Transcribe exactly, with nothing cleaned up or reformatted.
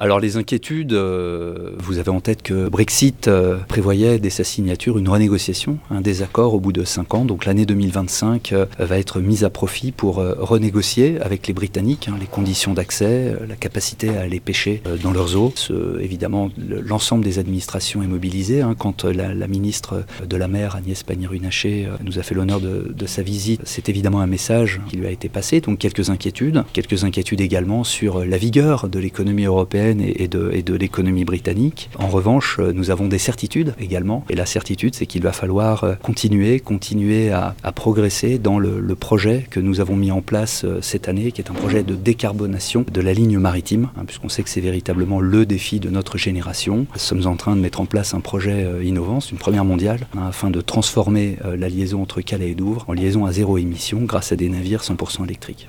Alors les inquiétudes, euh, vous avez en tête que Brexit euh, prévoyait dès sa signature une renégociation, un désaccord au bout de cinq ans. Donc l'année deux mille vingt-cinq euh, va être mise à profit pour euh, renégocier avec les Britanniques hein, les conditions d'accès, euh, la capacité à aller pêcher euh, dans leurs eaux. Ce, évidemment, le, l'ensemble des administrations est mobilisé. Hein, quand la, la ministre de la Mer, Agnès Pannier-Runacher, euh, nous a fait l'honneur de, de sa visite, c'est évidemment un message qui lui a été passé. Donc quelques inquiétudes, quelques inquiétudes également sur la vigueur de l'économie européenne et de, et de l'économie britannique. En revanche, nous avons des certitudes également. Et la certitude, c'est qu'il va falloir continuer, continuer à, à progresser dans le, le projet que nous avons mis en place cette année, qui est un projet de décarbonation de la ligne maritime, hein, puisqu'on sait que c'est véritablement le défi de notre génération. Nous sommes en train de mettre en place un projet innovant, c'est une première mondiale, hein, afin de transformer la liaison entre Calais et Douvres en liaison à zéro émission grâce à des navires cent pour cent électriques.